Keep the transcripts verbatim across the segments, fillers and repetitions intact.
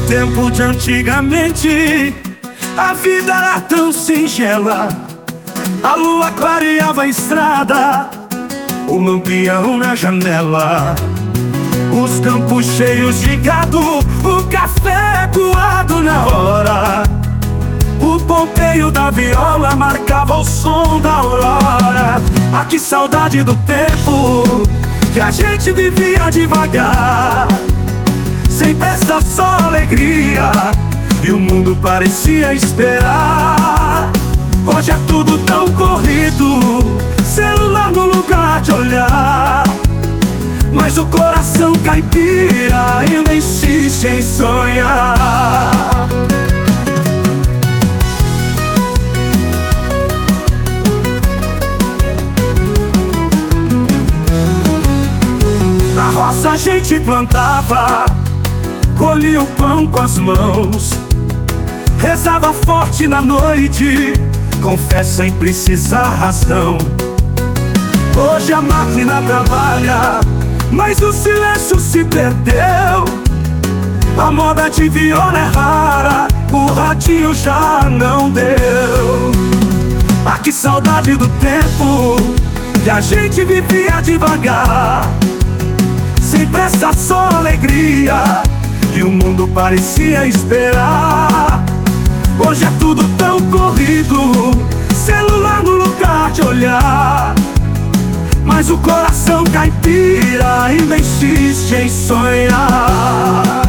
tempo de antigamente, a vida era tão singela. A lua clareava a estrada, o lampião na janela, os campos cheios de gado, o café coado na hora. O ponteio da viola marcava o som da aurora. Ah, que saudade do tempo que a gente vivia devagar, sem pressa, só alegria, e o mundo parecia esperar. Hoje é tudo tão corrido, celular no lugar de olhar, mas o coração caipira ainda insiste em sonhar. Na roça a gente plantava, colhia o pão com as mãos, rezava forte na noite, com fé sem precisar razão. Hoje a máquina trabalha, mas o silêncio se perdeu. A moda de viola é rara, o radinho já não deu. Ah, que saudade do tempo que a gente vivia devagar, sem pressa, só alegria, e o mundo parecia esperar. Hoje é tudo tão corrido, celular no lugar de olhar, mas o coração caipira ainda insiste em sonhar.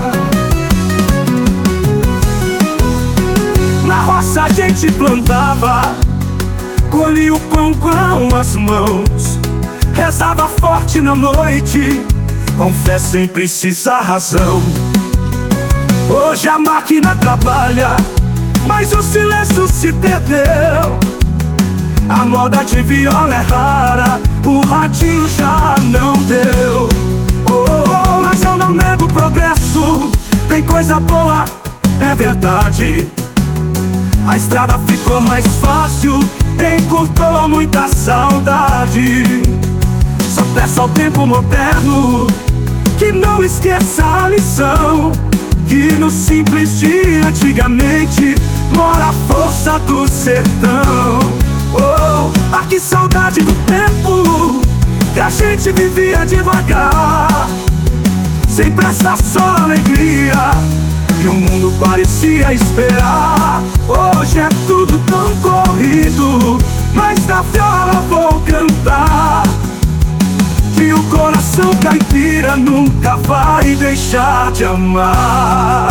Na roça a gente plantava, colhia o pão com as mãos, rezava forte na noite, com fé sem precisar razão. Hoje a máquina trabalha, mas o silêncio se perdeu. A moda de viola é rara, o radinho já não deu. Oh, oh, mas eu não nego o progresso, tem coisa boa, é verdade. A estrada ficou mais fácil, encurtou muita saudade. Só peço ao tempo moderno que não esqueça a lição, que no simples de antigamente mora a força do sertão. Oh, ah, que saudade do tempo que a gente vivia devagar, sem pressa, só alegria, e o mundo parecia esperar. Hoje é tudo tão corrido, mas na viola vou cantar, e o coração caipira nunca vai deixar de amar.